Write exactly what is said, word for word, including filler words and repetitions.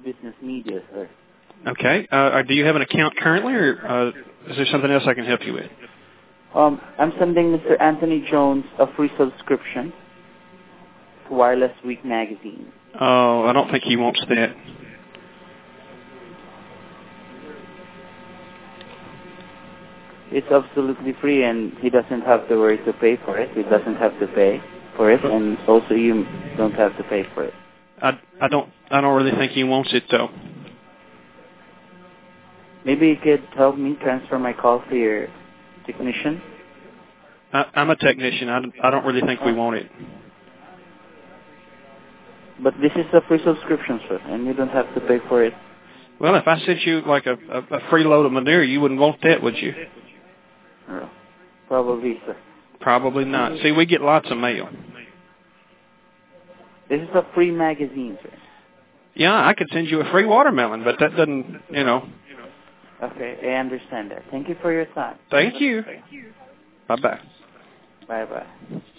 business media, sir. Okay. Uh, do you have an account currently, or uh, is there something else I can help you with? Um, I'm sending Mister Anthony Jones a free subscription to Wireless Week magazine. Oh, I don't think he wants that. It's absolutely free, and he doesn't have to worry to pay for it. He doesn't have to pay for it, and also you don't have to pay for it. I, I don't I don't really think he wants it though. Maybe you could help me transfer my call to your technician. I, I'm a technician. I, I don't really think we want it. But this is a free subscription, sir, and you don't have to pay for it. Well, if I sent you like a, a, a free load of manure, you wouldn't want that, would you? No, probably, sir. Probably not. See, we get lots of mail. This is a free magazine, sir. Yeah, I could send you a free watermelon, but that doesn't, you know. Okay, I understand that. Thank you for your time. Thank you. Bye-bye. Bye-bye.